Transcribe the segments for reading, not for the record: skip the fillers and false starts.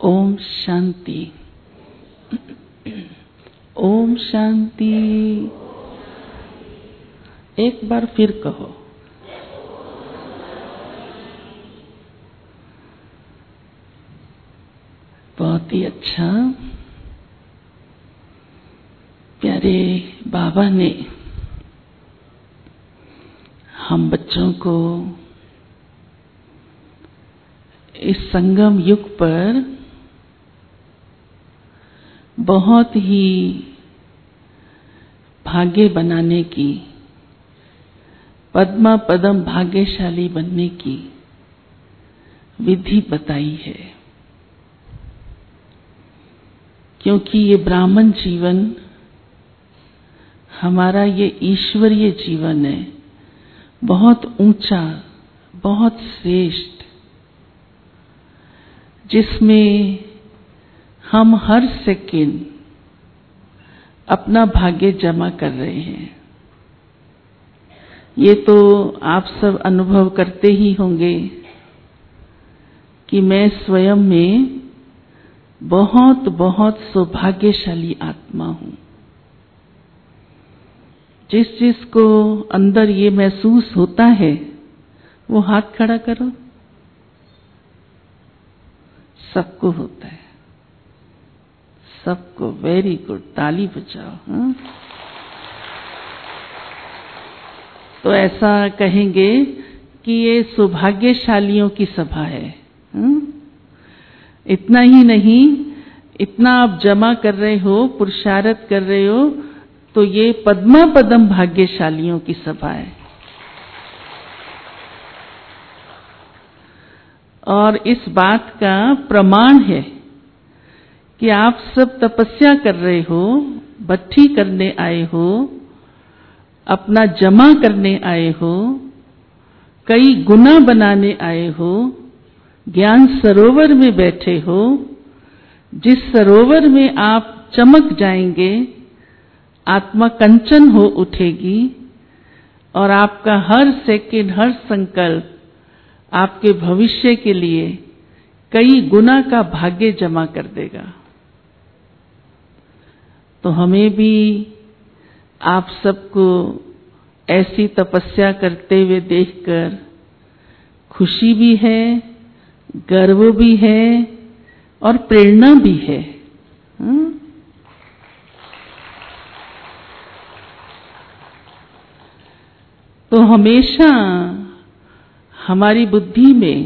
ओम शांति। ओम शांति। एक बार फिर कहो। बहुत ही अच्छा। प्यारे बाबा ने हम बच्चों को इस संगम युग पर बहुत ही भाग्य बनाने की, पद्मा पदम भाग्यशाली बनने की विधि बताई है। क्योंकि ये ब्राह्मण जीवन हमारा, ये ईश्वरीय जीवन है, बहुत ऊंचा, बहुत श्रेष्ठ, जिसमें हम हर सेकंड अपना भाग्य जमा कर रहे हैं। ये तो आप सब अनुभव करते ही होंगे कि मैं स्वयं में बहुत बहुत सौभाग्यशाली आत्मा हूं। जिस को अंदर ये महसूस होता है वो हाथ खड़ा करो। सबको होता है, सबको। वेरी गुड, ताली बजाओ। हाँ? तो ऐसा कहेंगे कि ये सौभाग्यशालियों की सभा है। हाँ? इतना ही नहीं, इतना आप जमा कर रहे हो, पुरुषार्थ कर रहे हो, तो ये पद्मा पदम भाग्यशालियों की सभा है। और इस बात का प्रमाण है कि आप सब तपस्या कर रहे हो, भट्ठी करने आए हो, अपना जमा करने आए हो, कई गुना बनाने आए हो, ज्ञान सरोवर में बैठे हो, जिस सरोवर में आप चमक जाएंगे, आत्मा कंचन हो उठेगी और आपका हर सेकंड, हर संकल्प आपके भविष्य के लिए कई गुना का भाग्य जमा कर देगा। तो हमें भी आप सबको ऐसी तपस्या करते हुए देखकर खुशी भी है, गर्व भी है और प्रेरणा भी है। तो हमेशा हमारी बुद्धि में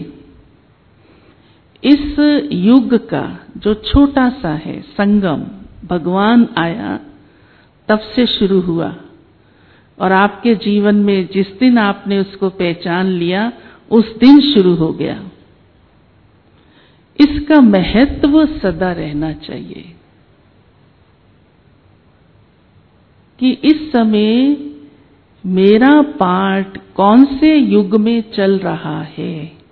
इस युग का जो छोटा सा है संगम, भगवान आया तब से शुरू हुआ, और आपके जीवन में जिस दिन आपने उसको पहचान लिया उस दिन शुरू हो गया। इसका महत्व सदा रहना चाहिए कि इस समय मेरा पार्ट कौन से युग में चल रहा है।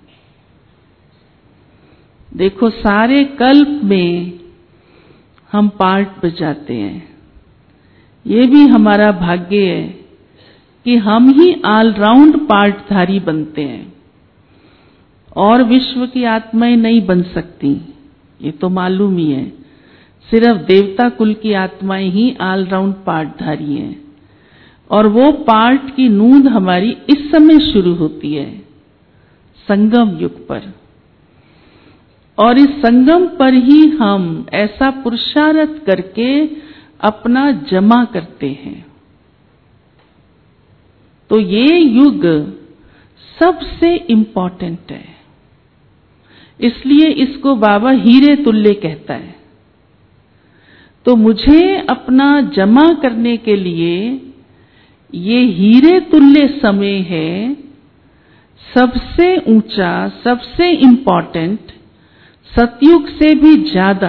देखो, सारे कल्प में हम पार्ट बजाते हैं। ये भी हमारा भाग्य है कि हम ही ऑलराउंड पार्टधारी बनते हैं, और विश्व की आत्माएं नहीं बन सकती, ये तो मालूम ही है। सिर्फ देवता कुल की आत्माएं ही ऑलराउंड पार्टधारी हैं, और वो पार्ट की नूंद हमारी इस समय शुरू होती है, संगम युग पर। और इस संगम पर ही हम ऐसा पुरुषार्थ करके अपना जमा करते हैं। तो ये युग सबसे इम्पोर्टेंट है, इसलिए इसको बाबा हीरे तुल्य कहता है। तो मुझे अपना जमा करने के लिए ये हीरे तुल्य समय है, सबसे ऊंचा, सबसे इम्पोर्टेंट, सतयुग से भी ज्यादा।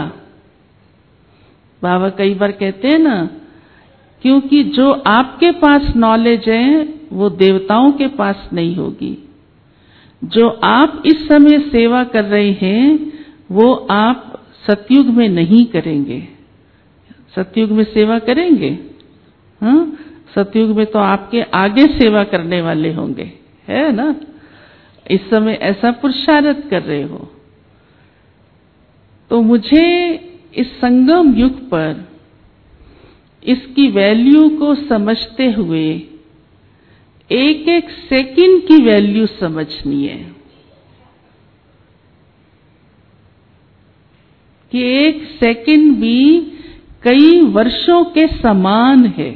बाबा कई बार कहते हैं ना, क्योंकि जो आपके पास नॉलेज है वो देवताओं के पास नहीं होगी। जो आप इस समय सेवा कर रहे हैं वो आप सतयुग में नहीं करेंगे। सतयुग में सेवा करेंगे? हाँ, सतयुग में तो आपके आगे सेवा करने वाले होंगे, है ना। इस समय ऐसा पुरुषार्थ कर रहे हो। तो मुझे इस संगम युग पर इसकी वैल्यू को समझते हुए एक एक सेकंड की वैल्यू समझनी है कि एक सेकंड भी कई वर्षों के समान है।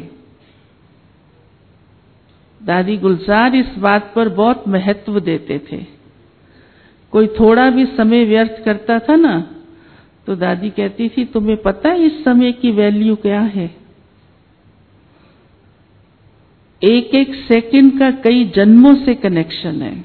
दादी गुलजार इस बात पर बहुत महत्व देते थे। कोई थोड़ा भी समय व्यर्थ करता था ना, तो दादी कहती थी, तुम्हें पता है इस समय की वैल्यू क्या है? एक एक सेकंड का कई जन्मों से कनेक्शन है।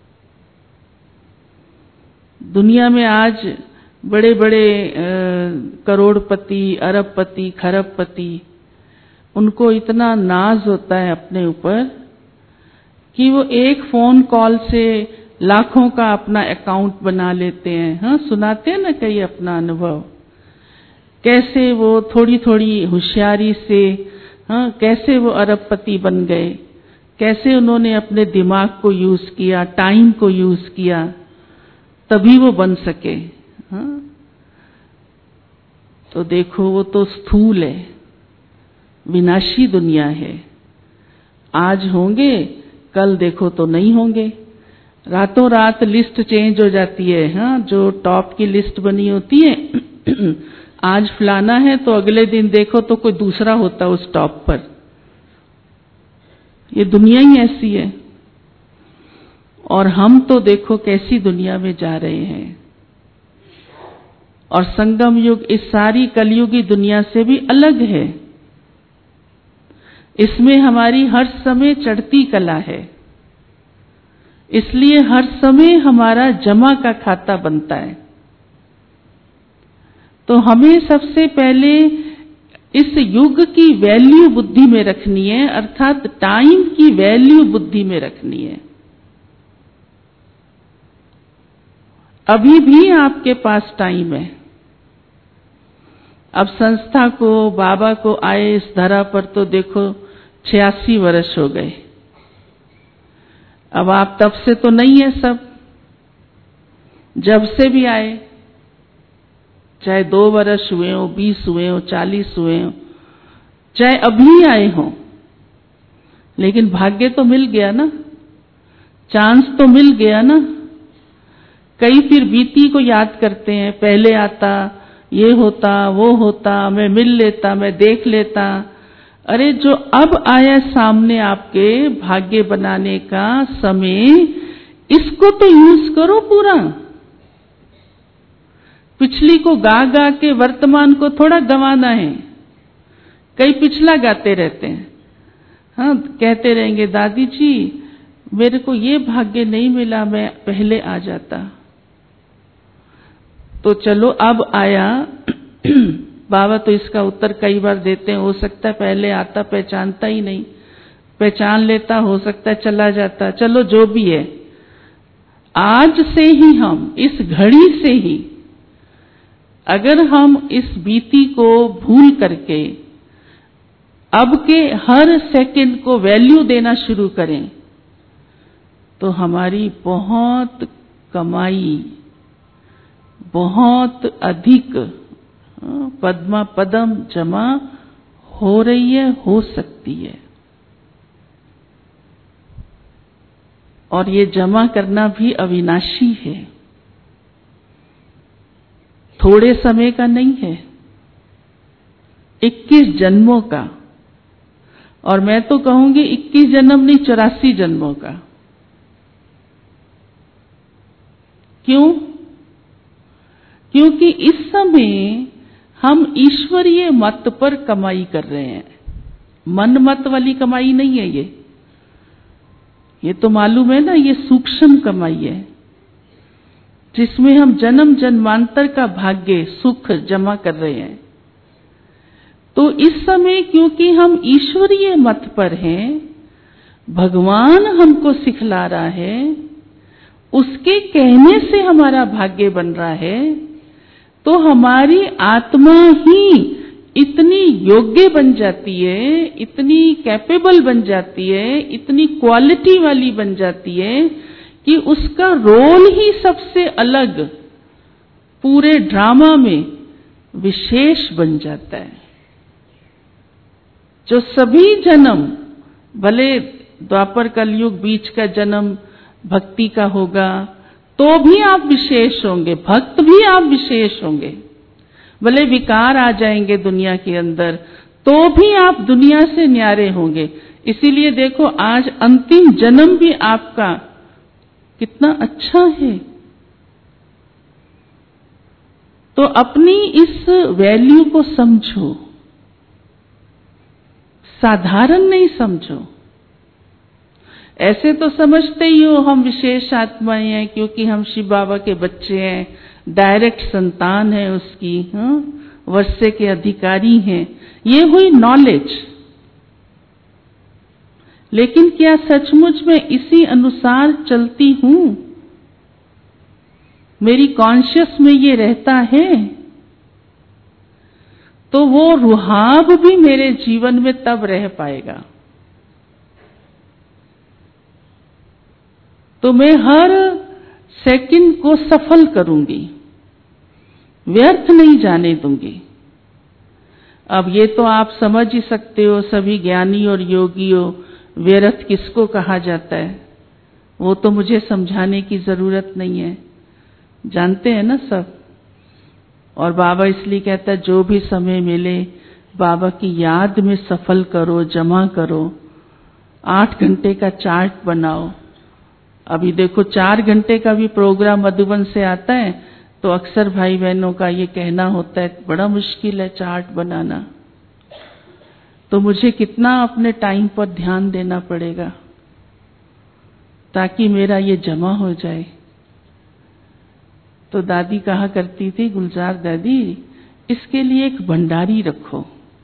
दुनिया में आज बड़े बड़े करोड़पति, अरबपति, खरबपति, उनको इतना नाज होता है अपने ऊपर कि वो एक फोन कॉल से लाखों का अपना अकाउंट बना लेते हैं। हाँ, सुनाते हैं ना कई अपना अनुभव, कैसे वो थोड़ी थोड़ी होशियारी से, हाँ, कैसे वो अरबपति बन गए, कैसे उन्होंने अपने दिमाग को यूज किया, टाइम को यूज किया, तभी वो बन सके। हाँ, तो देखो वो तो स्थूल है, विनाशी दुनिया है। आज होंगे, कल देखो तो नहीं होंगे। रातों रात लिस्ट चेंज हो जाती है। हाँ, जो टॉप की लिस्ट बनी होती है आज फलाना है तो अगले दिन देखो तो कोई दूसरा होता उस टॉप पर। ये दुनिया ही ऐसी है। और हम तो देखो कैसी दुनिया में जा रहे हैं। और संगम युग इस सारी कलयुगी दुनिया से भी अलग है। इसमें हमारी हर समय चढ़ती कला है, इसलिए हर समय हमारा जमा का खाता बनता है। तो हमें सबसे पहले इस युग की वैल्यू बुद्धि में रखनी है, अर्थात टाइम की वैल्यू बुद्धि में रखनी है। अभी भी आपके पास टाइम है। अब संस्था को, बाबा को आए इस धरा पर तो देखो 86 वर्ष हो गए। अब आप तब से तो नहीं है सब, जब से भी आए, चाहे 2 वर्ष हुए हो, 20 हुए हो, 40 हुए हो, चाहे अभी आए हो, लेकिन भाग्य तो मिल गया ना, चांस तो मिल गया ना। कई फिर बीती को याद करते हैं, पहले आता, ये होता, वो होता, मैं मिल लेता, मैं देख लेता। अरे जो अब आया सामने आपके भाग्य बनाने का समय, इसको तो यूज करो पूरा। पिछली को गा गा के वर्तमान को थोड़ा गंवाना है। कई पिछला गाते रहते हैं। हाँ, कहते रहेंगे दादी जी मेरे को ये भाग्य नहीं मिला, मैं पहले आ जाता। तो चलो अब आया बाबा तो इसका उत्तर कई बार देते हैं, हो सकता है पहले आता पहचानता ही नहीं, पहचान लेता, हो सकता है चला जाता। चलो जो भी है, आज से ही हम, इस घड़ी से ही अगर हम इस बीती को भूल करके अब के हर सेकंड को वैल्यू देना शुरू करें, तो हमारी बहुत कमाई, बहुत अधिक पद्मा पदम जमा हो रही है, हो सकती है। और ये जमा करना भी अविनाशी है, थोड़े समय का नहीं है, 21 जन्मों का। और मैं तो कहूंगी 21 जन्म नहीं, 84 जन्मों का। क्यों? क्योंकि इस समय हम ईश्वरीय मत पर कमाई कर रहे हैं। मन मत वाली कमाई नहीं है ये तो मालूम है ना, ये सूक्ष्म कमाई है, जिसमें हम जन्म जन्मांतर का भाग्य, सुख जमा कर रहे हैं। तो इस समय क्योंकि हम ईश्वरीय मत पर हैं, भगवान हमको सिखला रहा है, उसके कहने से हमारा भाग्य बन रहा है, तो हमारी आत्मा ही इतनी योग्य बन जाती है, इतनी कैपेबल बन जाती है, इतनी क्वालिटी वाली बन जाती है कि उसका रोल ही सबसे अलग पूरे ड्रामा में विशेष बन जाता है। जो सभी जन्म, भले द्वापर कलयुग बीच का जन्म भक्ति का होगा, तो भी आप विशेष होंगे, भक्त भी आप विशेष होंगे। भले विकार आ जाएंगे दुनिया के अंदर, तो भी आप दुनिया से न्यारे होंगे। इसीलिए देखो आज अंतिम जन्म भी आपका कितना अच्छा है। तो अपनी इस वैल्यू को समझो, साधारण नहीं समझो। ऐसे तो समझते ही हो हम विशेष आत्माएं हैं, क्योंकि हम शिव बाबा के बच्चे हैं, डायरेक्ट संतान है उसकी, वर्षे के अधिकारी हैं। ये हुई नॉलेज। लेकिन क्या सचमुच में इसी अनुसार चलती हूं? मेरी कॉन्शियस में ये रहता है? तो वो रुहाब भी मेरे जीवन में तब रह पाएगा। तो मैं हर सेकंड को सफल करूंगी, व्यर्थ नहीं जाने दूंगी। अब ये तो आप समझ ही सकते हो, सभी ज्ञानी और योगियों, व्यर्थ किसको कहा जाता है, वो तो मुझे समझाने की जरूरत नहीं है, जानते हैं ना सब। और बाबा इसलिए कहता है जो भी समय मिले बाबा की याद में सफल करो, जमा करो। 8 घंटे का चार्ट बनाओ। अभी देखो 4 घंटे का भी प्रोग्राम मधुबन से आता है, तो अक्सर भाई बहनों का ये कहना होता है बड़ा मुश्किल है चार्ट बनाना। तो मुझे कितना अपने टाइम पर ध्यान देना पड़ेगा ताकि मेरा ये जमा हो जाए। तो दादी कहा करती थी, गुलजार दादी, इसके लिए एक भंडारी रखो।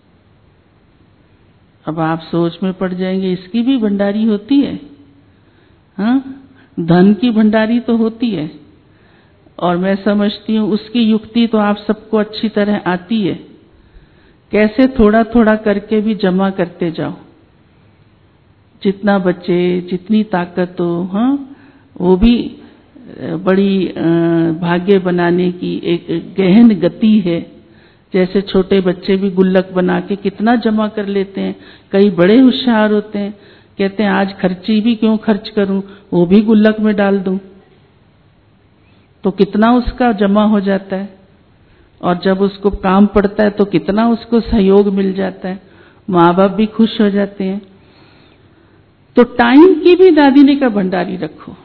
अब आप सोच में पड़ जाएंगे, इसकी भी भंडारी होती है? हाँ, धन की भंडारी तो होती है, और मैं समझती हूँ उसकी युक्ति तो आप सबको अच्छी तरह आती है। कैसे थोड़ा थोड़ा करके भी जमा करते जाओ, जितना बचे, जितनी ताकत हो। हाँ, वो भी बड़ी भाग्य बनाने की एक गहन गति है। जैसे छोटे बच्चे भी गुल्लक बना के कितना जमा कर लेते हैं। कई बड़े होशियार होते हैं, कहते हैं आज खर्ची भी क्यों खर्च करूं, वो भी गुल्लक में डाल दूं, तो कितना उसका जमा हो जाता है। और जब उसको काम पड़ता है तो कितना उसको सहयोग मिल जाता है, माँ बाप भी खुश हो जाते हैं। तो टाइम की भी दादी ने कहा भंडारी रखो,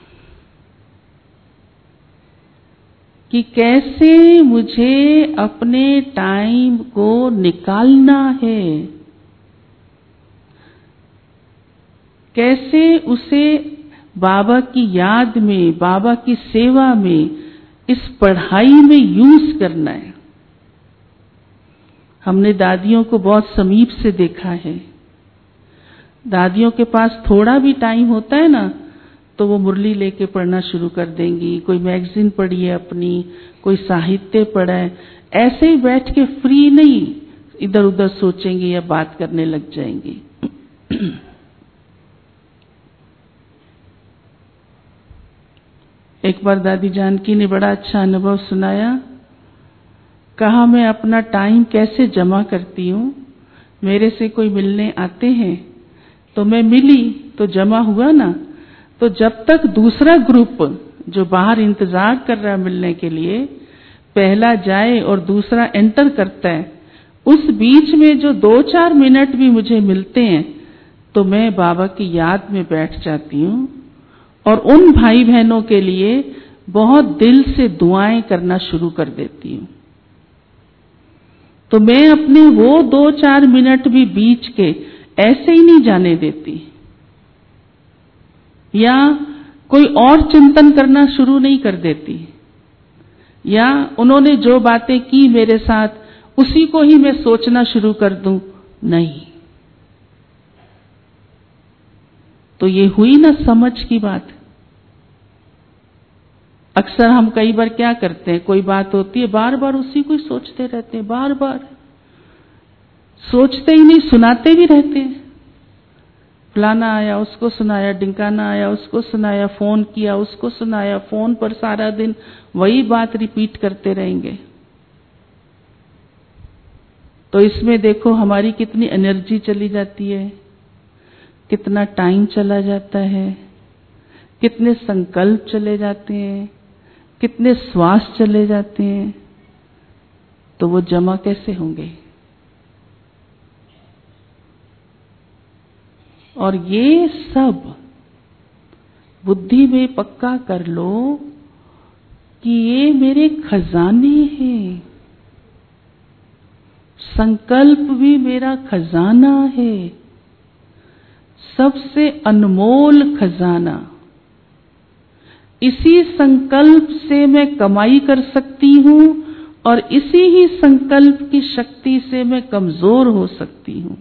कि कैसे मुझे अपने टाइम को निकालना है, कैसे उसे बाबा की याद में, बाबा की सेवा में, इस पढ़ाई में यूज करना है। हमने दादियों को बहुत समीप से देखा है। दादियों के पास थोड़ा भी टाइम होता है ना, तो वो मुरली लेके पढ़ना शुरू कर देंगी, कोई मैगजीन पढ़ी है अपनी, कोई साहित्य पढ़ा है। ऐसे ही बैठ के फ्री नहीं इधर उधर सोचेंगी या बात करने लग जाएंगी। एक बार दादी जानकी ने बड़ा अच्छा अनुभव सुनाया। कहा मैं अपना टाइम कैसे जमा करती हूँ, मेरे से कोई मिलने आते हैं तो मैं मिली तो जमा हुआ ना, तो जब तक दूसरा ग्रुप जो बाहर इंतजार कर रहा है मिलने के लिए, पहला जाए और दूसरा एंटर करता है, उस बीच में जो 2-4 मिनट भी मुझे मिलते हैं तो मैं बाबा की याद में बैठ जाती हूँ और उन भाई बहनों के लिए बहुत दिल से दुआएं करना शुरू कर देती हूँ। तो मैं अपने वो 2-4 मिनट भी बीच के ऐसे ही नहीं जाने देती, या कोई और चिंतन करना शुरू नहीं कर देती, या उन्होंने जो बातें की मेरे साथ उसी को ही मैं सोचना शुरू कर दूं, नहीं। तो ये हुई ना समझ की बात। अक्सर हम कई बार क्या करते हैं, कोई बात होती है बार बार उसी को ही सोचते रहते हैं, बार बार सोचते ही नहीं, सुनाते भी रहते हैं। फलाना आया उसको सुनाया, ढिंकाना आया उसको सुनाया, फोन किया उसको सुनाया, फोन पर सारा दिन वही बात रिपीट करते रहेंगे। तो इसमें देखो हमारी कितनी एनर्जी चली जाती है, कितना टाइम चला जाता है, कितने संकल्प चले जाते हैं, कितने श्वास चले जाते हैं। तो वो जमा कैसे होंगे? और ये सब बुद्धि में पक्का कर लो कि ये मेरे खजाने हैं। संकल्प भी मेरा खजाना है, सबसे अनमोल खजाना। इसी संकल्प से मैं कमाई कर सकती हूं और इसी ही संकल्प की शक्ति से मैं कमजोर हो सकती हूं,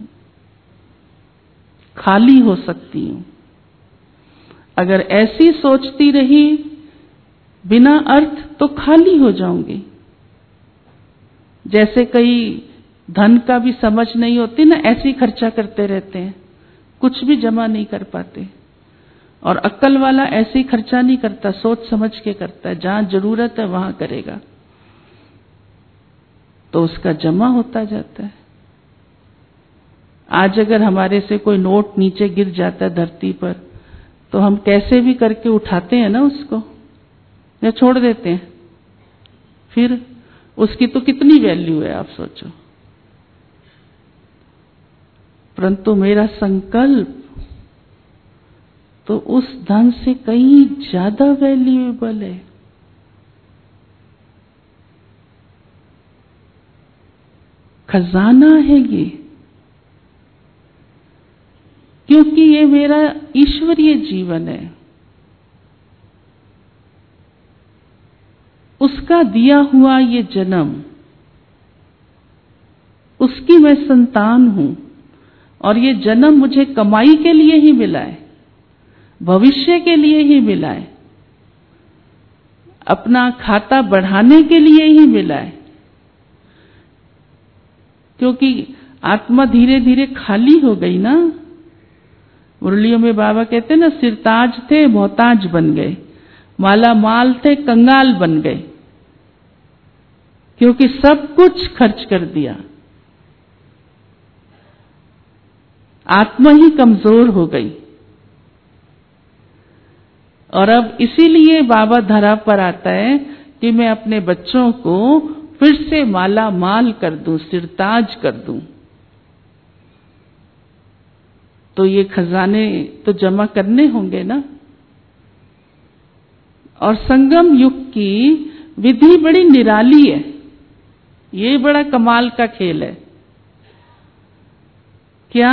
खाली हो सकती हूं। अगर ऐसी सोचती रही बिना अर्थ तो खाली हो जाऊंगी। जैसे कई धन का भी समझ नहीं होती ना, ऐसे ही खर्चा करते रहते हैं, कुछ भी जमा नहीं कर पाते। और अक्ल वाला ऐसे ही खर्चा नहीं करता, सोच समझ के करता है, जहां जरूरत है वहां करेगा, तो उसका जमा होता जाता है। आज अगर हमारे से कोई नोट नीचे गिर जाता है धरती पर, तो हम कैसे भी करके उठाते हैं ना उसको, या छोड़ देते हैं। फिर उसकी तो कितनी वैल्यू है आप सोचो। परंतु मेरा संकल्प तो उस धन से कहीं ज्यादा वैल्यूएबल है। खजाना है ये, क्योंकि ये मेरा ईश्वरीय जीवन है, उसका दिया हुआ ये जन्म, उसकी मैं संतान हूं। और ये जन्म मुझे कमाई के लिए ही मिला है, भविष्य के लिए ही मिला है, अपना खाता बढ़ाने के लिए ही मिला है। क्योंकि आत्मा धीरे धीरे खाली हो गई ना। मुरलियों में बाबा कहते ना, सिरताज थे मोहताज बन गए, माला माल थे कंगाल बन गए, क्योंकि सब कुछ खर्च कर दिया। आत्मा ही कमजोर हो गई। और अब इसीलिए बाबा धरा पर आता है कि मैं अपने बच्चों को फिर से माला माल कर दूं, सिरताज कर दूं। तो ये खजाने तो जमा करने होंगे ना। और संगम युग की विधि बड़ी निराली है, ये बड़ा कमाल का खेल है। क्या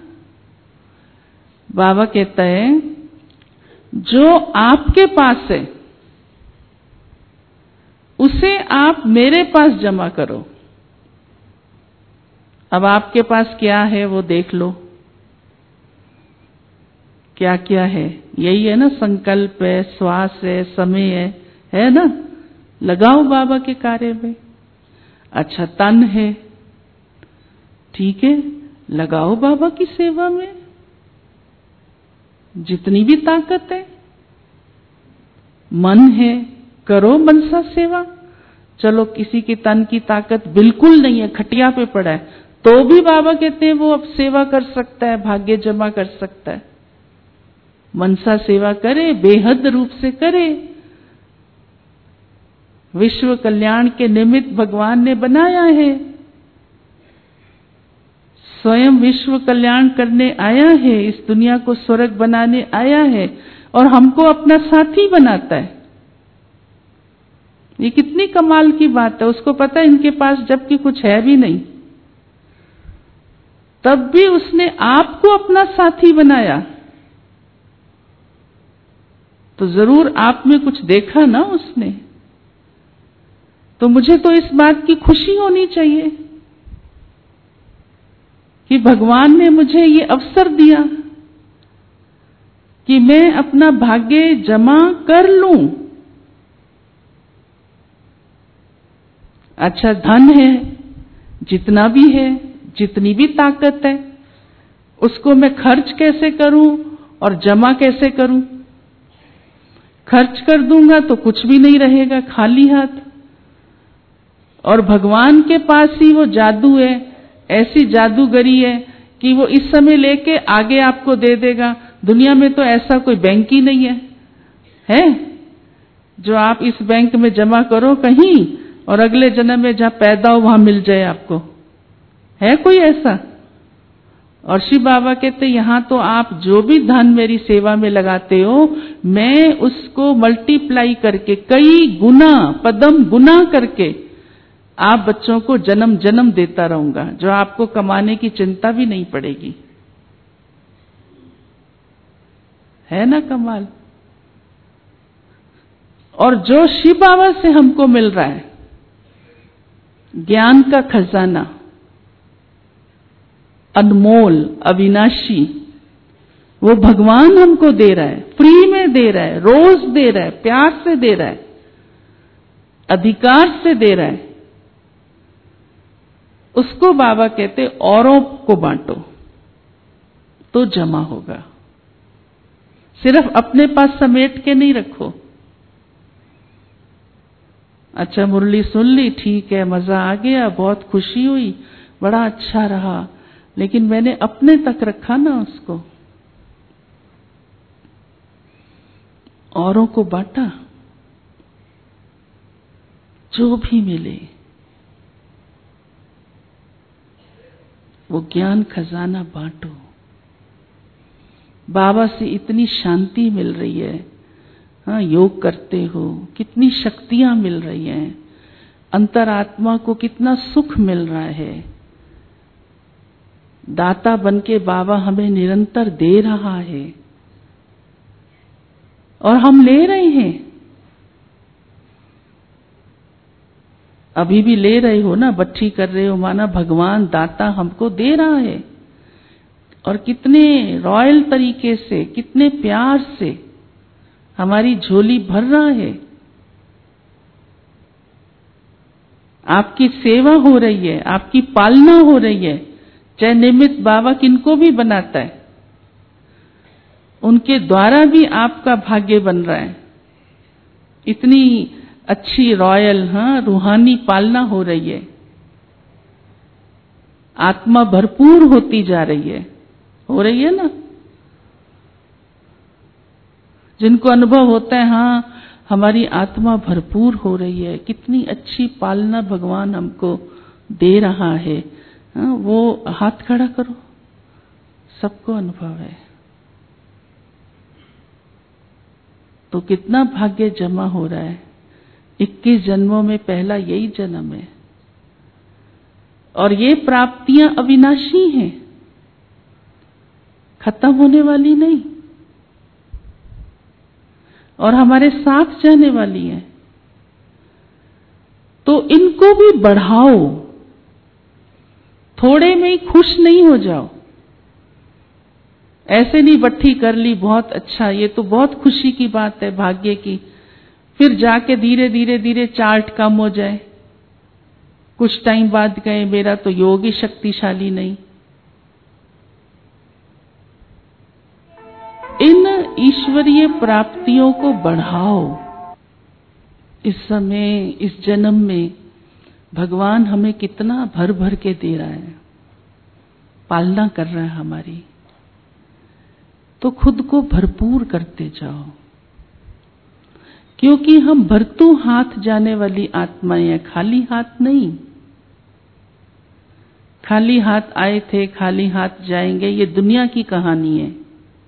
बाबा कहता है, जो आपके पास है उसे आप मेरे पास जमा करो। अब आपके पास क्या है वो देख लो, क्या क्या है। यही है ना, संकल्प है, श्वास है, समय है ना। लगाओ बाबा के कार्य में। अच्छा, तन है, ठीक है, लगाओ बाबा की सेवा में जितनी भी ताकत है। मन है, करो मनसा सेवा। चलो किसी की तन की ताकत बिल्कुल नहीं है, खटिया पे पड़ा है, तो भी बाबा कहते हैं वो अब सेवा कर सकता है, भाग्य जमा कर सकता है। मनसा सेवा करे, बेहद रूप से करे। विश्व कल्याण के निमित्त भगवान ने बनाया है, स्वयं विश्व कल्याण करने आया है, इस दुनिया को स्वर्ग बनाने आया है और हमको अपना साथी बनाता है। ये कितनी कमाल की बात है। उसको पता है इनके पास जबकि कुछ है भी नहीं, तब भी उसने आपको अपना साथी बनाया। तो जरूर आप में कुछ देखा ना उसने। तो मुझे तो इस बात की खुशी होनी चाहिए कि भगवान ने मुझे ये अवसर दिया कि मैं अपना भाग्य जमा कर लूं। अच्छा, धन है, जितना भी है, जितनी भी ताकत है, उसको मैं खर्च कैसे करूं और जमा कैसे करूं? खर्च कर दूंगा तो कुछ भी नहीं रहेगा, खाली हाथ। और भगवान के पास ही वो जादू है, ऐसी जादूगरी है कि वो इस समय लेके आगे आपको दे देगा। दुनिया में तो ऐसा कोई बैंक ही नहीं है जो आप इस बैंक में जमा करो कहीं और अगले जन्म में जहां पैदा हो वहां मिल जाए आपको। है कोई ऐसा? और शिव बाबा कहते यहां तो आप जो भी धन मेरी सेवा में लगाते हो, मैं उसको मल्टीप्लाई करके कई गुना, पदम गुना करके आप बच्चों को जन्म जन्म देता रहूंगा, जो आपको कमाने की चिंता भी नहीं पड़ेगी। है ना कमाल? और जो शिव बाबा से हमको मिल रहा है, ज्ञान का खजाना, अनमोल, अविनाशी, वो भगवान हमको दे रहा है, फ्री में दे रहा है, रोज दे रहा है, प्यार से दे रहा है, अधिकार से दे रहा है। उसको बाबा कहते औरों को बांटो तो जमा होगा। सिर्फ अपने पास समेट के नहीं रखो। अच्छा मुरली सुन ली, ठीक है, मजा आ गया, बहुत खुशी हुई, बड़ा अच्छा रहा, लेकिन मैंने अपने तक रखा ना उसको, औरों को बांटा। जो भी मिले वो ज्ञान खजाना बांटो। बाबा से इतनी शांति मिल रही है, हाँ, योग करते हो कितनी शक्तियां मिल रही हैं, अंतरात्मा को कितना सुख मिल रहा है। दाता बनके बाबा हमें निरंतर दे रहा है और हम ले रहे हैं। अभी भी ले रहे हो ना, बच्ची कर रहे हो, माना भगवान दाता हमको दे रहा है और कितने रॉयल तरीके से, कितने प्यार से हमारी झोली भर रहा है। आपकी सेवा हो रही है, आपकी पालना हो रही है। चाहे निमित्त बाबा किनको भी बनाता है, उनके द्वारा भी आपका भाग्य बन रहा है। इतनी अच्छी रॉयल, हाँ, रूहानी पालना हो रही है। आत्मा भरपूर होती जा रही है, हो रही है ना? जिनको अनुभव होता है, हाँ, हमारी आत्मा भरपूर हो रही है, कितनी अच्छी पालना भगवान हमको दे रहा है, हाँ, वो हाथ खड़ा करो, सबको अनुभव है। तो कितना भाग्य जमा हो रहा है। 21 जन्मों में पहला यही जन्म है और ये प्राप्तियां अविनाशी हैं, खत्म होने वाली नहीं और हमारे साथ जाने वाली हैं। तो इनको भी बढ़ाओ, थोड़े में ही खुश नहीं हो जाओ। ऐसे नहीं बट्ठी कर ली, बहुत अच्छा, ये तो बहुत खुशी की बात है, भाग्य की, फिर जाके धीरे धीरे धीरे चार्ट कम हो जाए, कुछ टाइम बाद कहे मेरा तो योग ही शक्तिशाली नहीं। इन ईश्वरीय प्राप्तियों को बढ़ाओ। इस समय, इस जन्म में भगवान हमें कितना भर भर के दे रहा है, पालना कर रहा है हमारी, तो खुद को भरपूर करते जाओ। क्योंकि हम भरतू हाथ जाने वाली आत्माएं हैं, खाली हाथ नहीं। खाली हाथ आए थे, खाली हाथ जाएंगे, ये दुनिया की कहानी है।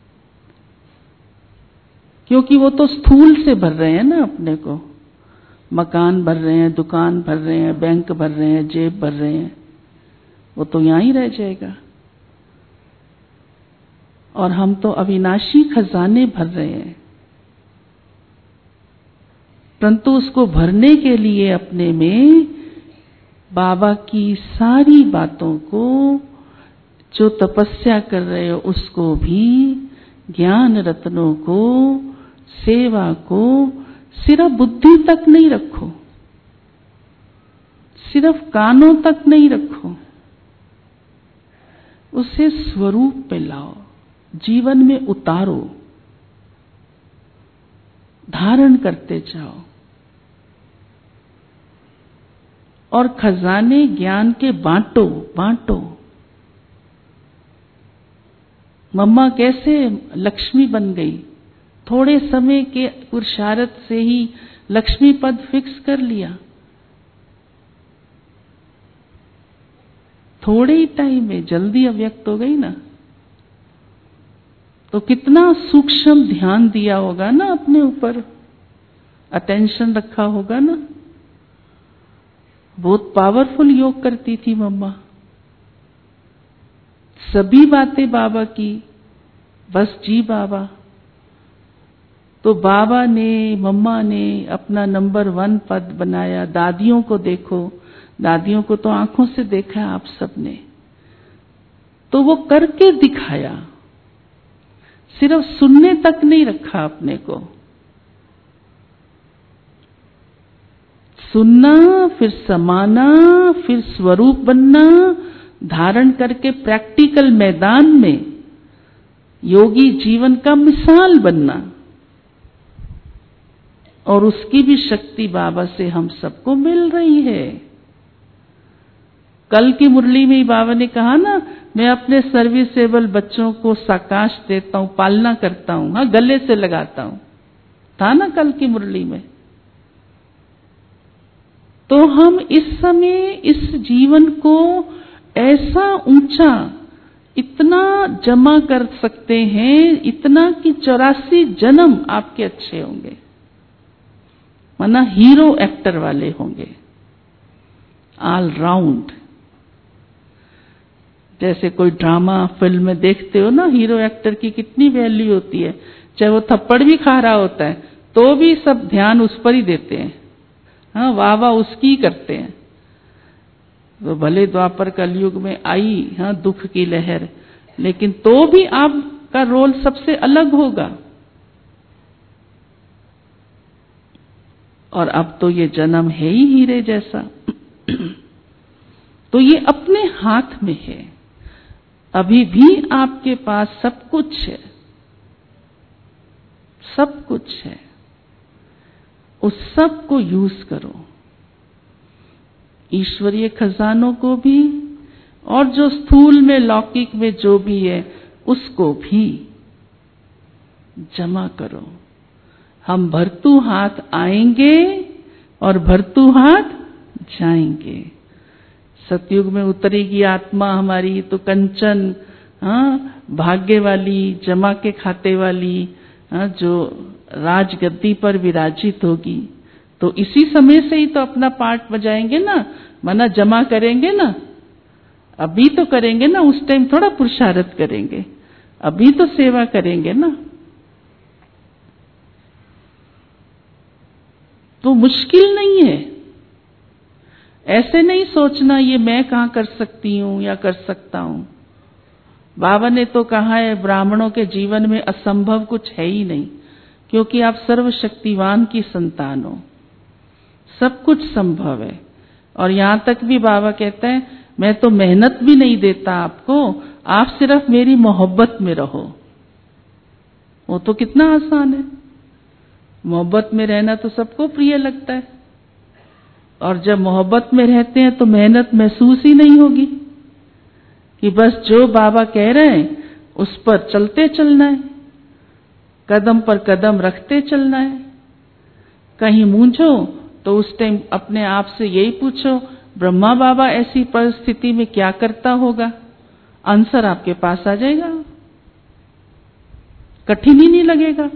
क्योंकि वो तो स्थूल से भर रहे हैं ना अपने को, मकान भर रहे हैं, दुकान भर रहे हैं, बैंक भर रहे हैं, जेब भर रहे हैं, वो तो यहां ही रह जाएगा। और हम तो अविनाशी खजाने भर रहे हैं, परंतु उसको भरने के लिए अपने में बाबा की सारी बातों को, जो तपस्या कर रहे हो उसको भी, ज्ञान रत्नों को, सेवा को, सिर्फ बुद्धि तक नहीं रखो, सिर्फ कानों तक नहीं रखो, उसे स्वरूप में लाओ, जीवन में उतारो, धारण करते जाओ और खजाने ज्ञान के बांटो बांटो। मम्मा कैसे लक्ष्मी बन गई, थोड़े समय के पुरुषार्थ से ही लक्ष्मी पद फिक्स कर लिया, थोड़े ही टाइम में जल्दी अव्यक्त हो गई ना। तो कितना सूक्ष्म ध्यान दिया होगा ना, अपने ऊपर अटेंशन रखा होगा ना। बहुत पावरफुल योग करती थी मम्मा, सभी बातें बाबा की, बस जी बाबा। तो बाबा ने, मम्मा ने अपना नंबर 1 पद बनाया। दादियों को देखो, दादियों को तो आंखों से देखा आप सबने, तो वो करके दिखाया, सिर्फ सुनने तक नहीं रखा अपने को। सुनना, फिर समाना, फिर स्वरूप बनना, धारण करके प्रैक्टिकल मैदान में योगी जीवन का मिसाल बनना। और उसकी भी शक्ति बाबा से हम सबको मिल रही है। कल की मुरली में ही बाबा ने कहा ना, मैं अपने सर्विसेबल बच्चों को साकाश देता हूं, पालना करता हूं, हाँ गले से लगाता हूं, था ना कल की मुरली में। तो हम इस समय इस जीवन को ऐसा ऊंचा इतना जमा कर सकते हैं, इतना कि 84 जन्म आपके अच्छे होंगे, माना हीरो एक्टर वाले होंगे, ऑल राउंड। जैसे कोई ड्रामा फिल्म में देखते हो ना, हीरो एक्टर की कितनी वैल्यू होती है, चाहे वो थप्पड़ भी खा रहा होता है तो भी सब ध्यान उस पर ही देते हैं, हाँ वाह वाह उसकी करते हैं। तो भले द्वापर कलयुग में आई हाँ दुख की लहर, लेकिन तो भी आपका रोल सबसे अलग होगा। और अब तो ये जन्म है ही हीरे जैसा। तो ये अपने हाथ में है, अभी भी आपके पास सब कुछ है, सब कुछ है, उस सब को यूज करो, ईश्वरीय खजानों को भी और जो स्थूल में लौकिक में जो भी है उसको भी जमा करो। हम भरतू हाथ आएंगे और भरतू हाथ जाएंगे। सतयुग में उतरेगी आत्मा हमारी तो कंचन, हाँ भाग्य वाली, जमा के खाते वाली, हाँ जो राजगद्दी पर विराजित होगी। तो इसी समय से ही तो अपना पार्ट बजाएंगे ना, माना जमा करेंगे ना। अभी तो करेंगे ना, उस टाइम थोड़ा पुरुषार्थ करेंगे, अभी तो सेवा करेंगे ना। तो मुश्किल नहीं है, ऐसे नहीं सोचना ये मैं कहां कर सकती हूं या कर सकता हूं। बाबा ने तो कहा है ब्राह्मणों के जीवन में असंभव कुछ है ही नहीं, क्योंकि आप सर्वशक्तिवान की संतान हो, सब कुछ संभव है। और यहां तक भी बाबा कहते हैं मैं तो मेहनत भी नहीं देता आपको, आप सिर्फ मेरी मोहब्बत में रहो। वो तो कितना आसान है, मोहब्बत में रहना तो सबको प्रिय लगता है। और जब मोहब्बत में रहते हैं तो मेहनत महसूस ही नहीं होगी, कि बस जो बाबा कह रहे हैं उस पर चलते चलना है, कदम पर कदम रखते चलना है। कहीं मूंझो तो उस टाइम अपने आप से यही पूछो, ब्रह्मा बाबा ऐसी परिस्थिति में क्या करता होगा, आंसर आपके पास आ जाएगा, कठिन ही नहीं लगेगा।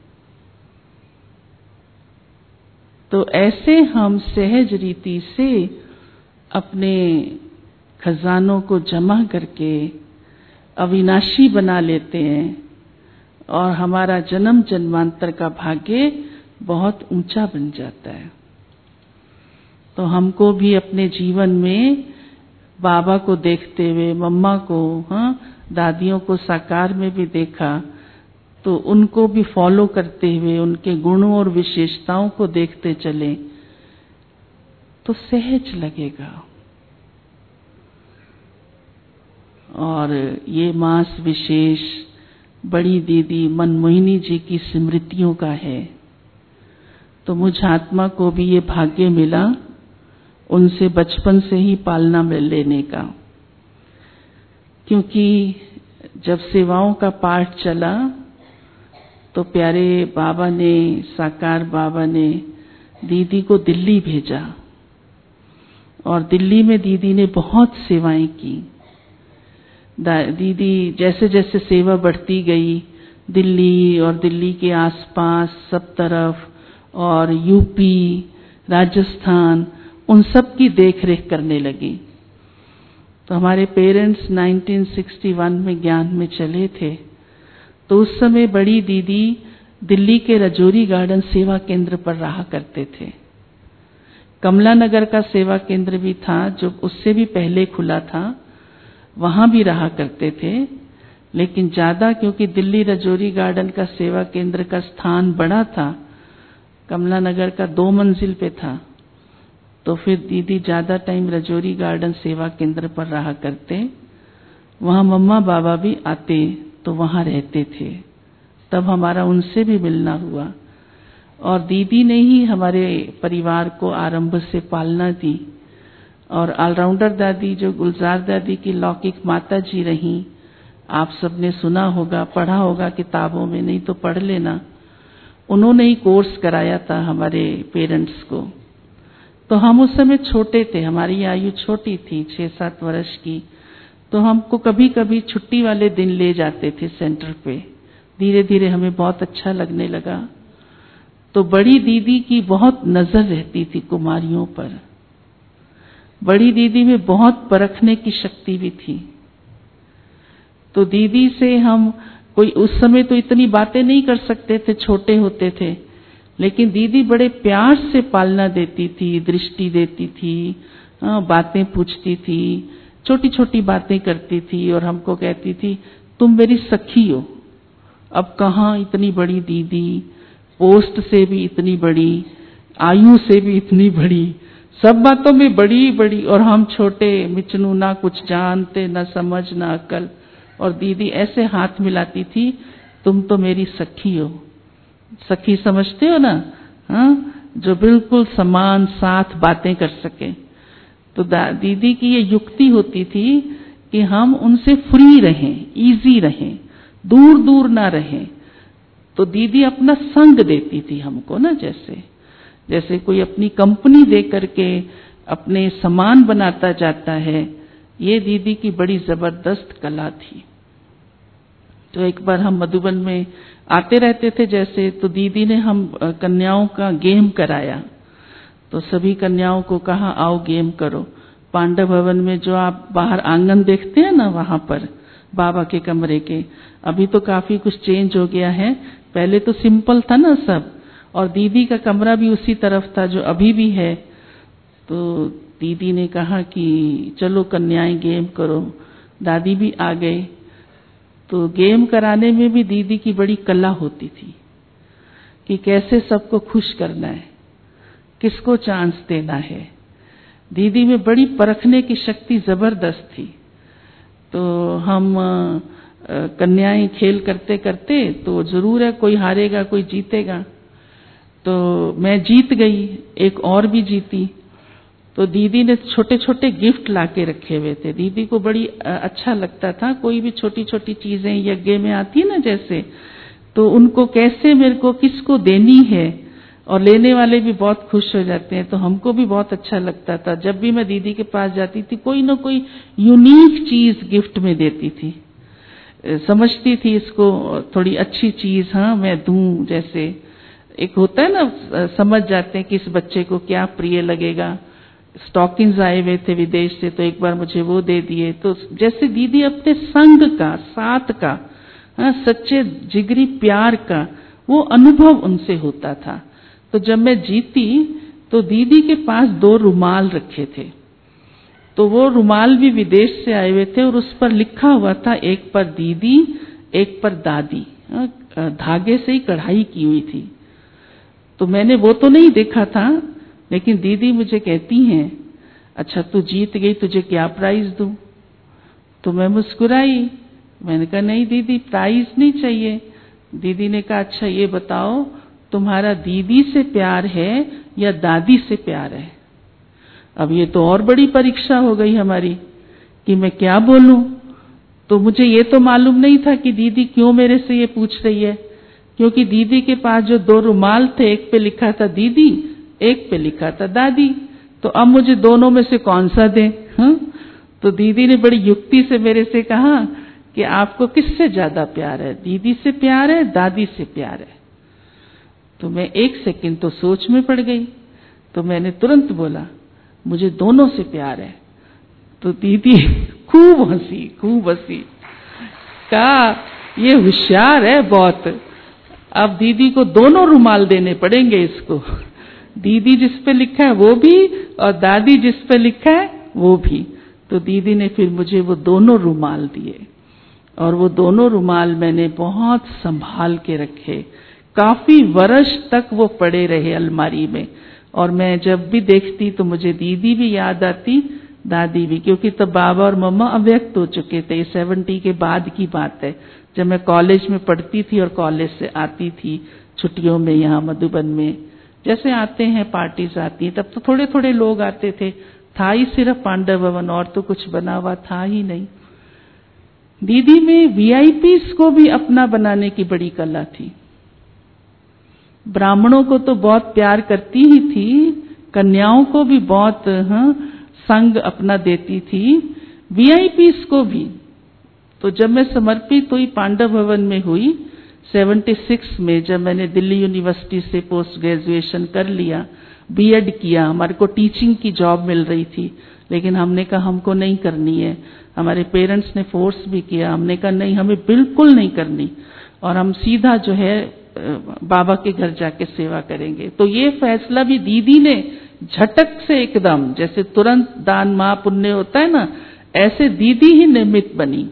तो ऐसे हम सहज रीति से अपने खजानों को जमा करके अविनाशी बना लेते हैं और हमारा जन्म जन्मांतर का भाग्य बहुत ऊंचा बन जाता है। तो हमको भी अपने जीवन में बाबा को देखते हुए, मम्मा को, हाँ दादियों को साकार में भी देखा, तो उनको भी फॉलो करते हुए उनके गुणों और विशेषताओं को देखते चले तो सहज लगेगा। और ये मास विशेष बड़ी दीदी मनमोहिनी जी की स्मृतियों का है। तो मुझ आत्मा को भी ये भाग्य मिला उनसे बचपन से ही पालना में लेने का, क्योंकि जब सेवाओं का पाठ चला तो प्यारे बाबा ने, साकार बाबा ने दीदी को दिल्ली भेजा और दिल्ली में दीदी ने बहुत सेवाएं की। दीदी जैसे जैसे सेवा बढ़ती गई, दिल्ली और दिल्ली के आसपास सब तरफ और यूपी, राजस्थान, उन सब की देखरेख करने लगी। तो हमारे पेरेंट्स 1961 में ज्ञान में चले थे, तो उस समय बड़ी दीदी दिल्ली के रजौरी गार्डन सेवा केंद्र पर रहा करते थे। कमला नगर का सेवा केंद्र भी था जो उससे भी पहले खुला था, वहां भी रहा करते थे। लेकिन ज्यादा क्योंकि दिल्ली रजौरी गार्डन का सेवा केंद्र का स्थान बड़ा था, कमला नगर का 2 मंजिल पे था, तो फिर दीदी ज्यादा टाइम रजौरी गार्डन सेवा केंद्र पर रहा करते। वहां मम्मा बाबा भी आते तो वहां रहते थे, तब हमारा उनसे भी मिलना हुआ। और दीदी ने ही हमारे परिवार को आरंभ से पालना दी। और ऑलराउंडर दादी जो गुलजार दादी की लौकिक माता जी रहीं, आप सबने सुना होगा, पढ़ा होगा किताबों में, नहीं तो पढ़ लेना। उन्होंने ही कोर्स कराया था हमारे पेरेंट्स को। तो हम उस समय छोटे थे, हमारी आयु छोटी थी, 6-7 वर्ष की। तो हमको कभी कभी छुट्टी वाले दिन ले जाते थे सेंटर पे। धीरे धीरे हमें बहुत अच्छा लगने लगा। तो बड़ी दीदी की बहुत नजर रहती थी कुमारियों पर। बड़ी दीदी में बहुत परखने की शक्ति भी थी। तो दीदी से हम कोई उस समय तो इतनी बातें नहीं कर सकते थे, छोटे होते थे, लेकिन दीदी बड़े प्यार से पालना देती थी, दृष्टि देती थी, बातें पूछती थी, छोटी छोटी बातें करती थी और हमको कहती थी तुम मेरी सखी हो। अब कहाँ इतनी बड़ी दीदी, पोस्ट से भी इतनी बड़ी, आयु से भी इतनी बड़ी, सब बातों में बड़ी बड़ी, और हम छोटे मिचनू, ना कुछ जानते, ना समझ, ना अकल। और दीदी ऐसे हाथ मिलाती थी, तुम तो मेरी सखी हो। सखी समझते हो ना, हाँ, जो बिल्कुल समान साथ बातें कर सके। तो दीदी की ये युक्ति होती थी कि हम उनसे फ्री रहें, इजी रहें, दूर दूर ना रहें। तो दीदी अपना संग देती थी हमको ना, जैसे कोई अपनी कंपनी दे करके अपने समान बनाता जाता है। ये दीदी की बड़ी जबरदस्त कला थी। तो एक बार हम मधुबन में आते रहते थे जैसे, तो दीदी ने हम कन्याओं का गेम कराया। तो सभी कन्याओं को कहा आओ गेम करो। पांडव भवन में जो आप बाहर आंगन देखते हैं ना, वहां पर बाबा के कमरे के, अभी तो काफी कुछ चेंज हो गया है, पहले तो सिंपल था ना सब। और दीदी का कमरा भी उसी तरफ था जो अभी भी है। तो दीदी ने कहा कि चलो कन्याएं गेम करो। दादी भी आ गए। तो गेम कराने में भी दीदी की बड़ी कला होती थी कि कैसे सबको खुश करना है, किसको चांस देना है। दीदी में बड़ी परखने की शक्ति जबरदस्त थी। तो हम कन्याएं खेल करते करते, तो जरूर है कोई हारेगा कोई जीतेगा। तो मैं जीत गई, एक और भी जीती। तो दीदी ने छोटे छोटे गिफ्ट लाके रखे हुए थे। दीदी को बड़ी अच्छा लगता था, कोई भी छोटी छोटी चीजें यज्ञ में आती है ना जैसे, तो उनको कैसे मेरे को किसको देनी है, और लेने वाले भी बहुत खुश हो जाते हैं। तो हमको भी बहुत अच्छा लगता था। जब भी मैं दीदी के पास जाती थी, कोई ना कोई यूनिक चीज गिफ्ट में देती थी। समझती थी इसको थोड़ी अच्छी चीज, हाँ मैं दूं। जैसे एक होता है ना, समझ जाते हैं कि इस बच्चे को क्या प्रिय लगेगा। स्टॉकिंग्स आए हुए थे विदेश से, तो एक बार मुझे वो दे दिए। तो जैसे दीदी अपने संग का, साथ का, सच्चे जिगरी प्यार का वो अनुभव उनसे होता था। तो जब मैं जीती तो दीदी के पास 2 रुमाल रखे थे। तो वो रुमाल भी विदेश से आए हुए थे और उस पर लिखा हुआ था, एक पर दीदी एक पर दादी, धागे से ही कढ़ाई की हुई थी। तो मैंने वो तो नहीं देखा था, लेकिन दीदी मुझे कहती हैं अच्छा तू जीत गई, तुझे क्या प्राइज दूं। तो मैं मुस्कुराई, मैंने कहा नहीं दीदी प्राइज नहीं चाहिए। दीदी ने कहा अच्छा ये बताओ तुम्हारा दीदी से प्यार है या दादी से प्यार है? अब ये तो और बड़ी परीक्षा हो गई हमारी कि मैं क्या बोलूं। तो मुझे ये तो मालूम नहीं था कि दीदी क्यों मेरे से ये पूछ रही है, क्योंकि दीदी के पास जो 2 रुमाल थे, एक पे लिखा था दीदी, एक पे लिखा था दादी। तो अब मुझे दोनों में से कौन सा दें? तो दीदी ने बड़ी युक्ति से मेरे से कहा कि आपको किससे ज्यादा प्यार है, दीदी से प्यार है, दादी से प्यार है? तो मैं 1 सेकंड तो सोच में पड़ गई। तो मैंने तुरंत बोला मुझे दोनों से प्यार है। तो दीदी खूब हंसी, कहा ये होशियार है बहुत, अब दीदी को दोनों रुमाल देने पड़ेंगे इसको, दीदी जिस पे लिखा है वो भी और दादी जिस पे लिखा है वो भी। तो दीदी ने फिर मुझे वो दोनों रुमाल दिए और वो दोनों रुमाल मैंने बहुत संभाल के रखे, काफी वर्ष तक वो पड़े रहे अलमारी में। और मैं जब भी देखती तो मुझे दीदी भी याद आती, दादी भी, क्योंकि तब बाबा और मम्मा अव्यक्त हो चुके थे। 70 के बाद की बात है, जब मैं कॉलेज में पढ़ती थी और कॉलेज से आती थी छुट्टियों में यहाँ मधुबन में, जैसे आते हैं पार्टीज आती हैं, तब तो थोड़े थोड़े लोग आते थे, था ही सिर्फ पांडव भवन, और तो कुछ बना हुआ था ही नहीं। दीदी में वीआईपीज को भी अपना बनाने की बड़ी कला थी। ब्राह्मणों को तो बहुत प्यार करती ही थी, कन्याओं को भी बहुत संग अपना देती थी, वीआईपीज को भी। तो जब मैं समर्पित हुई पांडव भवन में हुई 76 में, जब मैंने दिल्ली यूनिवर्सिटी से पोस्ट ग्रेजुएशन कर लिया, बीएड किया, हमारे को टीचिंग की जॉब मिल रही थी, लेकिन हमने कहा हमको नहीं करनी है। हमारे पेरेंट्स ने फोर्स भी किया, हमने कहा नहीं हमें बिल्कुल नहीं करनी, और हम सीधा जो है बाबा के घर जाके सेवा करेंगे। तो ये फैसला भी दीदी ने झटक से एकदम, जैसे तुरंत दान महापुण्य होता है ना, ऐसे दीदी ही निमित्त बनी।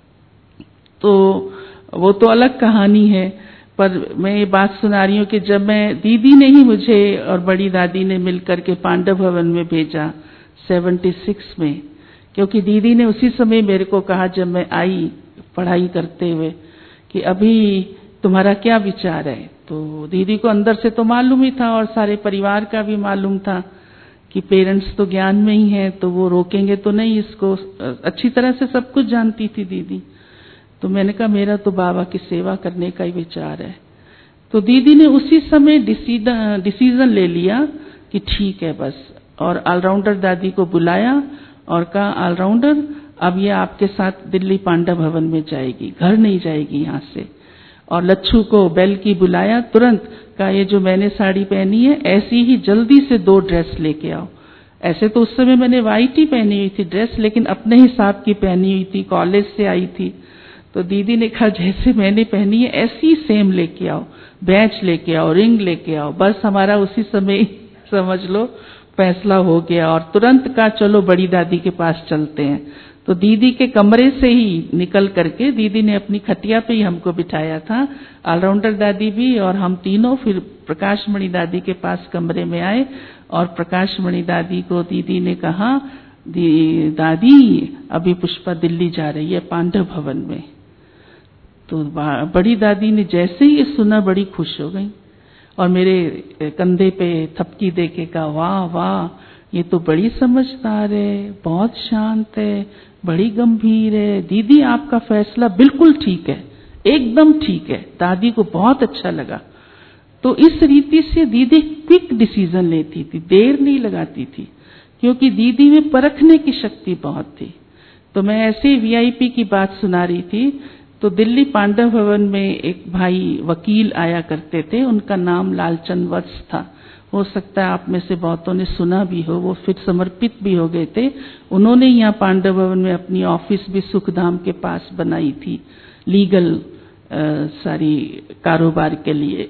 तो वो तो अलग कहानी है, पर मैं ये बात सुना रही हूँ कि जब मैं, दीदी ने ही मुझे और बड़ी दादी ने मिलकर के पांडव भवन में भेजा 76 में, क्योंकि दीदी ने उसी समय मेरे को कहा जब मैं आई पढ़ाई करते हुए कि अभी तुम्हारा क्या विचार है। तो दीदी को अंदर से तो मालूम ही था और सारे परिवार का भी मालूम था कि पेरेंट्स तो ज्ञान में ही हैं, तो वो रोकेंगे तो नहीं इसको, अच्छी तरह से सब कुछ जानती थी दीदी। तो मैंने कहा मेरा तो बाबा की सेवा करने का ही विचार है। तो दीदी ने उसी समय डिसीजन ले लिया कि ठीक है बस, और ऑलराउंडर दादी को बुलाया और कहा ऑलराउंडर अब ये आपके साथ दिल्ली पांडव भवन में जाएगी, घर नहीं जाएगी यहाँ से। और लच्छू को बेल की बुलाया, तुरंत कहा ये जो मैंने साड़ी पहनी है ऐसी ही जल्दी से 2 ड्रेस लेके आओ। ऐसे तो उस समय मैंने व्हाइट ही पहनी हुई थी ड्रेस, लेकिन अपने हिसाब की पहनी हुई थी, कॉलेज से आई थी। तो दीदी ने कहा जैसे मैंने पहनी है ऐसी सेम लेके आओ, बैच लेके आओ, रिंग लेके आओ। बस हमारा उसी समय समझ लो फैसला हो गया, और तुरंत कहा चलो बड़ी दादी के पास चलते हैं। तो दीदी के कमरे से ही निकल करके, दीदी ने अपनी खटिया पे ही हमको बिठाया था, ऑलराउंडर दादी भी और हम तीनों, फिर प्रकाश मणि दादी के पास कमरे में आए। और प्रकाश मणि दादी को दीदी ने कहा दादी अभी पुष्पा दिल्ली जा रही है पांडव भवन में। तो बड़ी दादी ने जैसे ही ये सुना बड़ी खुश हो गई और मेरे कंधे पे थपकी दे के कहा वाह वाह ये तो बड़ी समझदार है, बहुत शांत है, बड़ी गंभीर है, दीदी आपका फैसला बिल्कुल ठीक है, एकदम ठीक है। दादी को बहुत अच्छा लगा। तो इस रीति से दीदी क्विक डिसीजन लेती थी, देर नहीं लगाती थी, क्योंकि दीदी में परखने की शक्ति बहुत थी। तो मैं ऐसे वीआईपी की बात सुना रही थी, तो दिल्ली पांडव भवन में एक भाई वकील आया करते थे, उनका नाम लालचंद वत्स था। हो सकता है आप में से बहुतों ने सुना भी हो, वो फिर समर्पित भी हो गए थे। उन्होंने यहाँ पांडव भवन में अपनी ऑफिस भी सुखधाम के पास बनाई थी, लीगल सारी कारोबार के लिए।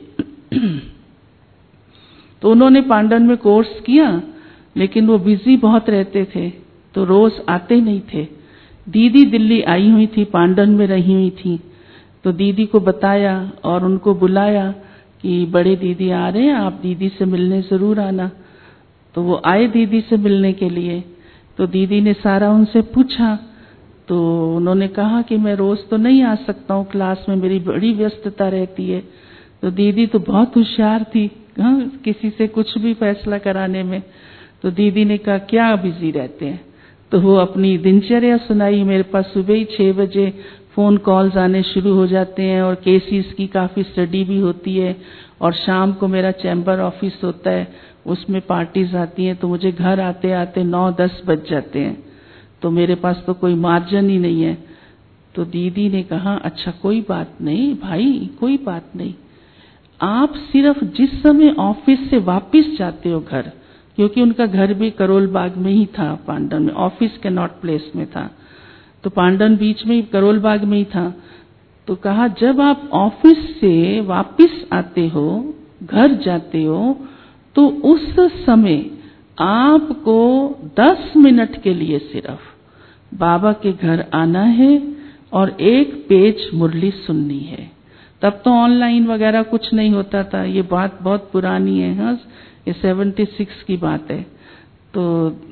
तो उन्होंने पांडव में कोर्स किया, लेकिन वो बिजी बहुत रहते थे, तो रोज आते नहीं थे। दीदी दिल्ली आई हुई थी, पांडव में रही हुई थी, तो दीदी को बताया और उनको बुलाया कि बड़े दीदी आ रहे हैं, आप दीदी से मिलने जरूर आना। तो वो आए दीदी से मिलने के लिए। तो दीदी ने सारा उनसे पूछा, तो उन्होंने कहा कि मैं रोज तो नहीं आ सकता हूँ, क्लास में मेरी बड़ी व्यस्तता रहती है। तो दीदी तो बहुत होशियार थी, किसी से कुछ भी फैसला कराने में। तो दीदी ने कहा क्या बिजी रहते हैं? तो वो अपनी दिनचर्या सुनाई। मेरे पास सुबह ही 6 बजे फोन कॉल्स आने शुरू हो जाते हैं और केसेस की काफी स्टडी भी होती है, और शाम को मेरा चैम्बर ऑफिस होता है, उसमें पार्टीज आती हैं, तो मुझे घर आते आते 9-10 बज जाते हैं। तो मेरे पास तो कोई मार्जिन ही नहीं है। तो दीदी ने कहा अच्छा कोई बात नहीं भाई, कोई बात नहीं, आप सिर्फ जिस समय ऑफिस से वापस जाते हो घर, क्योंकि उनका घर भी करोल बाग में ही था, पांडन में, ऑफिस के नॉट प्लेस में था, तो पांडन बीच में करोल बाग में ही था। तो कहा जब आप ऑफिस से वापस आते हो, घर जाते हो, तो उस समय आपको 10 मिनट के लिए सिर्फ बाबा के घर आना है और एक पेज मुरली सुननी है। तब तो ऑनलाइन वगैरह कुछ नहीं होता था, ये बात बहुत पुरानी है, हाँ, ये 76 की बात है। तो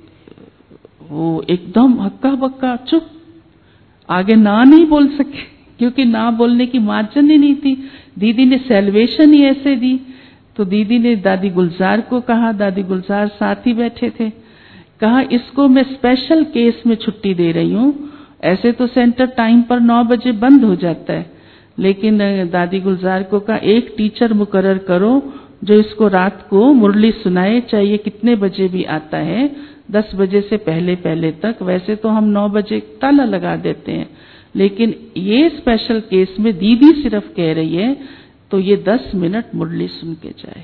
वो एकदम हक्का बक्का चुप, आगे ना नहीं बोल सके, क्योंकि ना बोलने की मार्जिन ही नहीं थी। दीदी ने सेल्वेशन ही ऐसे दी। तो दीदी ने दादी गुलजार को कहा, दादी गुलजार साथ ही बैठे थे, कहा इसको मैं स्पेशल केस में छुट्टी दे रही हूँ, ऐसे तो सेंटर टाइम पर 9 बजे बंद हो जाता है, लेकिन दादी गुलजार को कहा एक टीचर मुकर्रर करो जो इसको रात को मुरली सुनाए, चाहे ये कितने बजे भी आता है, 10 बजे से पहले पहले तक। वैसे तो हम 9 बजे ताला लगा देते हैं, लेकिन ये स्पेशल केस में दीदी सिर्फ कह रही है तो ये 10 मिनट मुरली सुन के जाए।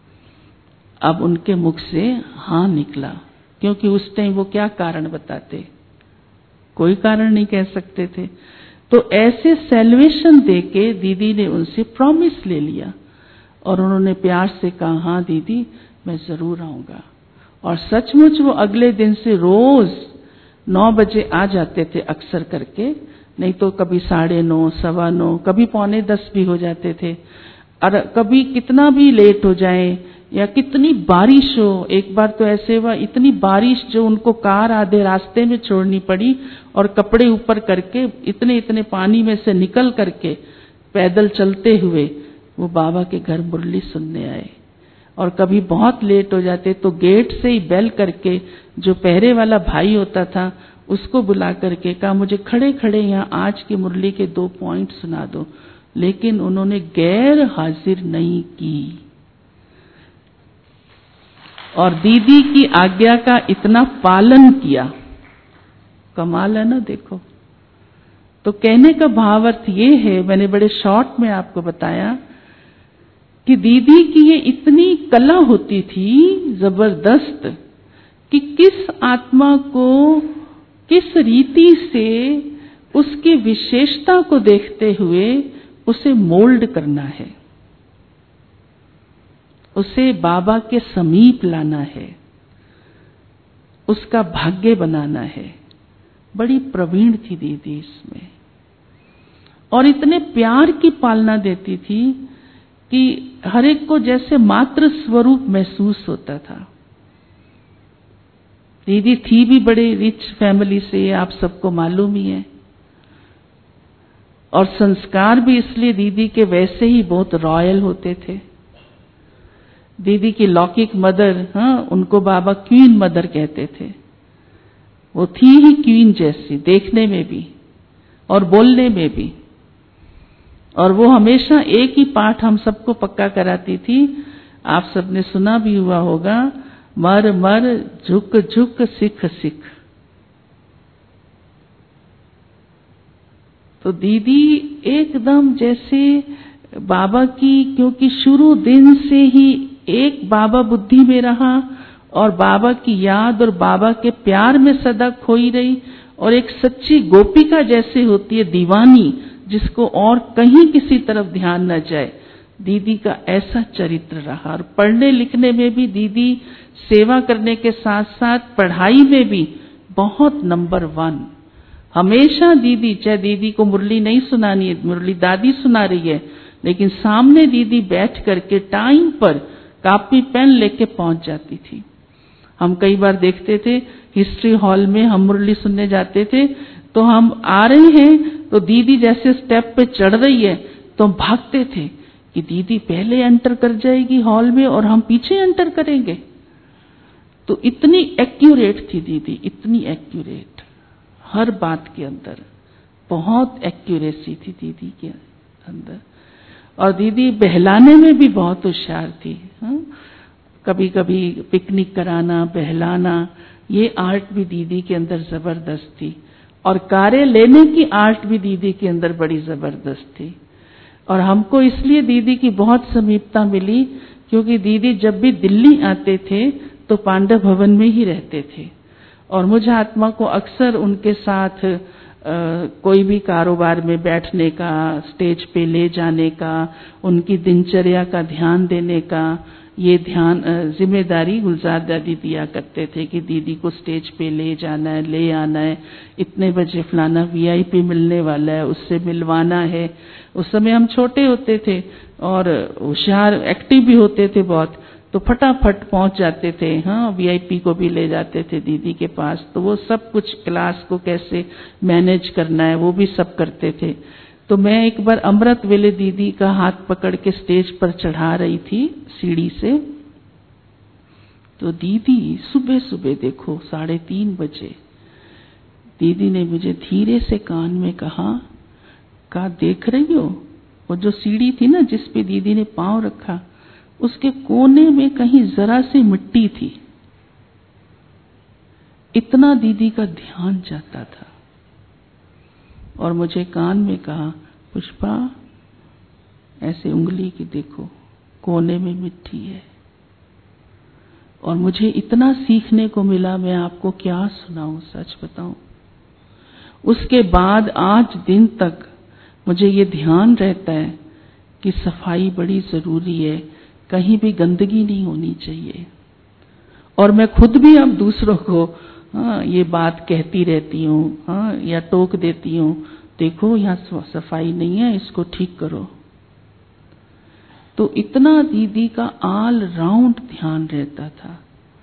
अब उनके मुख से हाँ निकला, क्योंकि उस टाइम वो क्या कारण बताते, कोई कारण नहीं कह सकते थे। तो ऐसे सेल्वेशन देके दीदी ने उनसे प्रॉमिस ले लिया, और उन्होंने प्यार से कहा हाँ दीदी मैं जरूर आऊंगा। और सचमुच वो अगले दिन से रोज 9 बजे आ जाते थे अक्सर करके, नहीं तो कभी 9:30, 9:15, कभी 9:45 भी हो जाते थे। और कभी कितना भी लेट हो जाए या कितनी बारिश हो, एक बार तो ऐसे हुआ इतनी बारिश जो उनको कार आधे रास्ते में छोड़नी पड़ी, और कपड़े ऊपर करके इतने इतने पानी में से निकल करके पैदल चलते हुए वो बाबा के घर मुरली सुनने आए। और कभी बहुत लेट हो जाते तो गेट से ही बेल करके जो पहरे वाला भाई होता था उसको बुला करके कहा मुझे खड़े खड़े यहाँ आज की मुरली के 2 पॉइंट सुना दो, लेकिन उन्होंने गैर हाजिर नहीं की। और दीदी की आज्ञा का इतना पालन किया, कमाल है ना, देखो। तो कहने का भावार्थ ये है, मैंने बड़े शॉर्ट में आपको बताया कि दीदी की ये इतनी कला होती थी जबरदस्त कि किस आत्मा को किस रीति से उसकी विशेषता को देखते हुए उसे मोल्ड करना है, उसे बाबा के समीप लाना है, उसका भाग्य बनाना है। बड़ी प्रवीण थी दीदी इसमें, और इतने प्यार की पालना देती थी कि हर एक को जैसे मातृ स्वरूप महसूस होता था। दीदी थी भी बड़े रिच फैमिली से, आप सबको मालूम ही है, और संस्कार भी इसलिए दीदी के वैसे ही बहुत रॉयल होते थे। दीदी की लौकिक मदर, हाँ, उनको बाबा क्वीन मदर कहते थे। वो थी ही क्वीन जैसी, देखने में भी और बोलने में भी। और वो हमेशा एक ही पाठ हम सबको पक्का कराती थी, आप सबने सुना भी हुआ होगा, मर मर झुक झुक सिख सिख। तो दीदी एकदम जैसे बाबा की, क्योंकि शुरू दिन से ही एक बाबा बुद्धि में रहा और बाबा की याद और बाबा के प्यार में सदा खोई रही, और एक सच्ची गोपिका जैसे होती है दीवानी, जिसको और कहीं किसी तरफ ध्यान न जाए, दीदी का ऐसा चरित्र रहा। और पढ़ने लिखने में भी दीदी, सेवा करने के साथ साथ पढ़ाई में भी बहुत नंबर 1। हमेशा दीदी, चाहे दीदी को मुरली नहीं सुनानी है, मुरली दादी सुना रही है, लेकिन सामने दीदी बैठ करके टाइम पर कॉपी पेन लेके पहुंच जाती थी। हम कई बार देखते थे हिस्ट्री हॉल में हम मुरली सुनने जाते थे, तो हम आ रहे हैं तो दीदी जैसे स्टेप पे चढ़ रही है तो हम भागते थे कि दीदी पहले एंटर कर जाएगी हॉल में और हम पीछे एंटर करेंगे। तो इतनी एक्यूरेट थी दीदी, इतनी एक्यूरेट, हर बात के अंदर बहुत एक्यूरेसी थी दीदी के अंदर। और दीदी बहलाने में भी बहुत होशियार थी। कभी कभी पिकनिक कराना, बहलाना, ये आर्ट भी दीदी के अंदर जबरदस्त थी। और कार्य लेने की आर्ट भी दीदी के अंदर बड़ी जबरदस्त थी। और हमको इसलिए दीदी की बहुत समीपता मिली क्योंकि दीदी जब भी दिल्ली आते थे तो पांडव भवन में ही रहते थे। और मुझ आत्मा को अक्सर उनके साथ कोई भी कारोबार में बैठने का, स्टेज पे ले जाने का, उनकी दिनचर्या का ध्यान देने का, ये ध्यान जिम्मेदारी गुलजार दादी दिया करते थे कि दीदी को स्टेज पे ले जाना है, ले आना है, इतने बजे फलाना वीआईपी मिलने वाला है, उससे मिलवाना है। उस समय हम छोटे होते थे और होशियार, एक्टिव भी होते थे बहुत, तो फटाफट पहुंच जाते थे। हाँ, वीआईपी को भी ले जाते थे दीदी के पास, तो वो सब कुछ क्लास को कैसे मैनेज करना है वो भी सब करते थे। तो मैं एक बार अमृत वेले दीदी का हाथ पकड़ के स्टेज पर चढ़ा रही थी सीढ़ी से, तो दीदी सुबह सुबह देखो 3:30 बजे दीदी ने मुझे धीरे से कान में कहा देख रही हो वो जो सीढ़ी थी ना जिस पे दीदी ने पांव रखा, उसके कोने में कहीं जरा सी मिट्टी थी। इतना दीदी का ध्यान जाता था। और मुझे कान में कहा, पुष्पा ऐसे उंगली की देखो कोने में मिट्टी है। और मुझे इतना सीखने को मिला, मैं आपको क्या सुनाऊं, सच बताऊं। उसके बाद आज दिन तक मुझे ये ध्यान रहता है कि सफाई बड़ी जरूरी है, कहीं भी गंदगी नहीं होनी चाहिए। और मैं खुद भी अब दूसरों को ये बात कहती रहती हूँ, या टोक देती हूँ, देखो यहाँ सफाई नहीं है, इसको ठीक करो। तो इतना दीदी का ऑल राउंड ध्यान रहता था।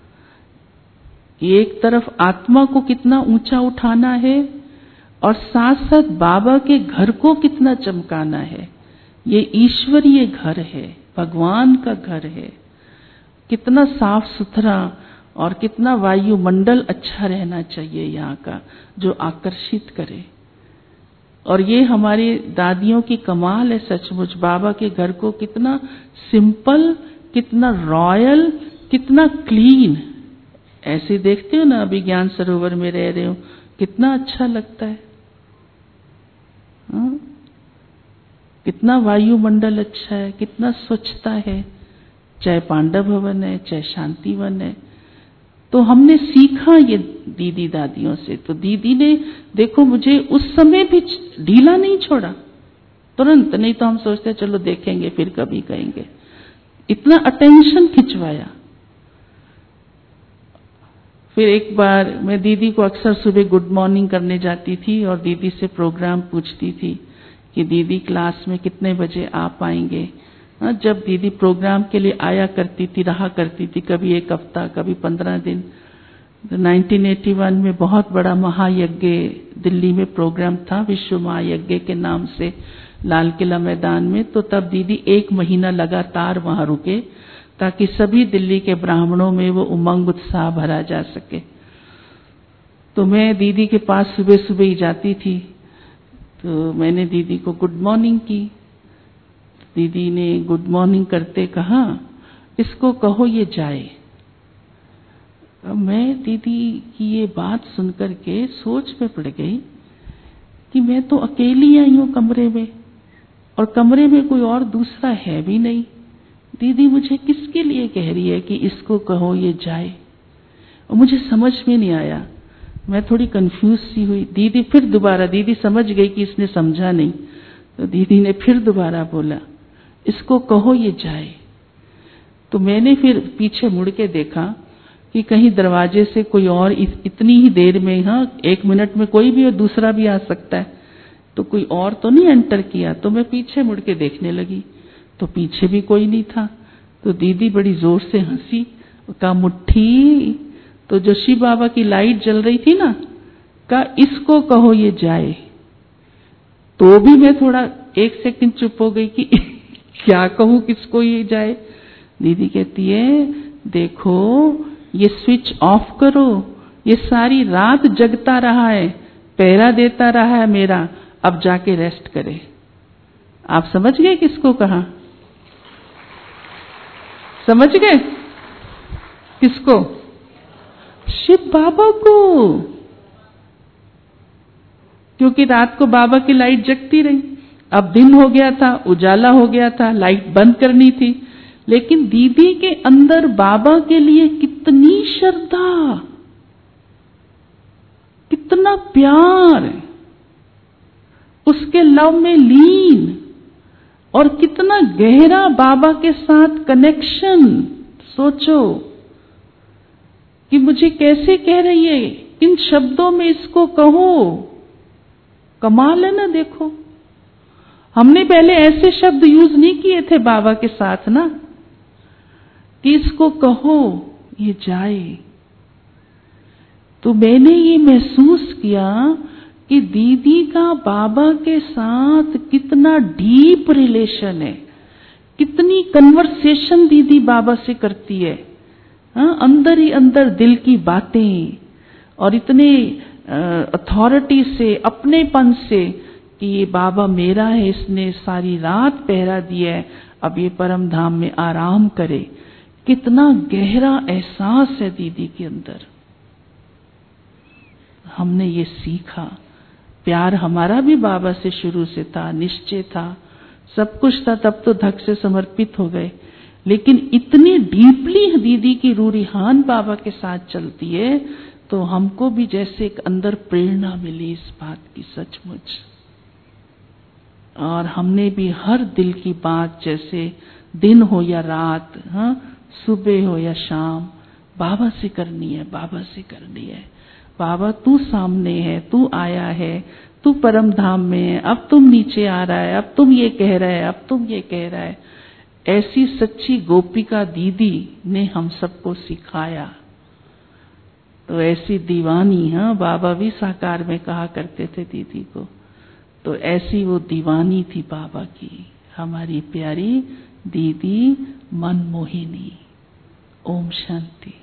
एक तरफ आत्मा को कितना ऊंचा उठाना है और साथ साथ बाबा के घर को कितना चमकाना है। ये ईश्वरीय घर है, भगवान का घर है। कितना साफ सुथरा और कितना वायुमंडल अच्छा रहना चाहिए यहाँ का, जो आकर्षित करे। और ये हमारी दादियों की कमाल है सचमुच। बाबा के घर को कितना सिंपल, कितना रॉयल, कितना क्लीन। ऐसे देखते हो ना, अभी ज्ञान सरोवर में रह रहे हो, कितना अच्छा लगता है। कितना वायुमंडल अच्छा है, कितना स्वच्छता है, चाहे पांडव भवन है, चाहे शांति वन है। तो हमने सीखा ये दीदी दादियों से। तो दीदी ने देखो मुझे उस समय भी ढीला नहीं छोड़ा तुरंत, नहीं तो हम सोचते चलो देखेंगे फिर कभी कहेंगे। इतना अटेंशन खिंचवाया। फिर एक बार मैं दीदी को अक्सर सुबह गुड मॉर्निंग करने जाती थी और दीदी से प्रोग्राम पूछती थी कि दीदी क्लास में कितने बजे आ पाएंगे। जब दीदी प्रोग्राम के लिए आया करती थी, रहा करती थी, कभी एक हफ्ता, कभी 15 दिन। 1981 में बहुत बड़ा महायज्ञ दिल्ली में प्रोग्राम था, विश्व महायज्ञ के नाम से, लाल किला मैदान में। तो तब दीदी 1 महीना लगातार वहां रुके ताकि सभी दिल्ली के ब्राह्मणों में वो उमंग उत्साह भरा जा सके। तो मैं दीदी के पास सुबह सुबह ही जाती थी। तो मैंने दीदी को गुड मॉर्निंग की। दीदी ने गुड मॉर्निंग करते कहा, इसको कहो ये जाए। मैं दीदी की ये बात सुनकर के सोच में पड़ गई कि मैं तो अकेली आई हूं कमरे में, और कमरे में कोई और दूसरा है भी नहीं। दीदी मुझे किसके लिए कह रही है कि इसको कहो ये जाए? और मुझे समझ में नहीं आया। मैं थोड़ी कंफ्यूज सी हुई। दीदी फिर दोबारा, दीदी समझ गई कि इसने समझा नहीं, तो दीदी ने फिर दोबारा बोला, इसको कहो ये जाए। तो मैंने फिर पीछे मुड़ के देखा कि कहीं दरवाजे से कोई और इतनी ही देर में, 1 मिनट में कोई भी और दूसरा भी आ सकता है, तो कोई और तो नहीं एंटर किया। तो मैं पीछे मुड़ के देखने लगी तो पीछे भी कोई नहीं था। तो दीदी बड़ी जोर से हंसी, कहा मुट्ठी। तो जो शिव बाबा की लाइट जल रही थी ना, का इसको कहो ये जाए। तो भी मैं थोड़ा 1 सेकंड चुप हो गई कि क्या कहूं, किसको ये जाए। दीदी कहती है देखो ये स्विच ऑफ करो, ये सारी रात जगता रहा है, पहरा देता रहा है मेरा, अब जाके रेस्ट करे। आप समझ गए किसको कहा? समझ गए किसको? शिव बाबा को। क्योंकि रात को बाबा की लाइट जगती रही, अब दिन हो गया था, उजाला हो गया था, लाइट बंद करनी थी। लेकिन दीदी के अंदर बाबा के लिए कितनी श्रद्धा, कितना प्यार, उसके लव में लीन, और कितना गहरा बाबा के साथ कनेक्शन। सोचो कि मुझे कैसे कह रही है, किन शब्दों में इसको कहो। कमाल है ना। देखो हमने पहले ऐसे शब्द यूज नहीं किए थे बाबा के साथ ना, कि इसको कहो ये जाए। तो मैंने ये महसूस किया कि दीदी का बाबा के साथ कितना डीप रिलेशन है, कितनी कन्वर्सेशन दीदी बाबा से करती है। अंदर ही अंदर दिल की बातें, और इतने अथॉरिटी से, अपनेपन से कि ये बाबा मेरा है, इसने सारी रात पहरा दिया है, अब ये परम धाम में आराम करे। कितना गहरा एहसास है दीदी के अंदर। हमने ये सीखा। प्यार हमारा भी बाबा से शुरू से था, निश्चय था, सब कुछ था, तब तो धक से समर्पित हो गए। लेकिन इतनी डीपली दीदी की रूरिहान बाबा के साथ चलती है, तो हमको भी जैसे एक अंदर प्रेरणा मिली इस बात की, सचमुच। और हमने भी हर दिल की बात, जैसे दिन हो या रात, सुबह हो या शाम, बाबा से करनी है, बाबा से करनी है। बाबा तू सामने है, तू आया है, तू परम धाम में है, अब तुम नीचे आ रहा है, अब तुम ये कह रहा है, अब तुम ये कह रहा है। ऐसी सच्ची गोपिका दीदी ने हम सबको सिखाया। तो ऐसी दीवानी, बाबा भी साकार में कहा करते थे दीदी को। तो ऐसी वो दीवानी थी बाबा की, हमारी प्यारी दीदी मनमोहिनी। ओम शांति।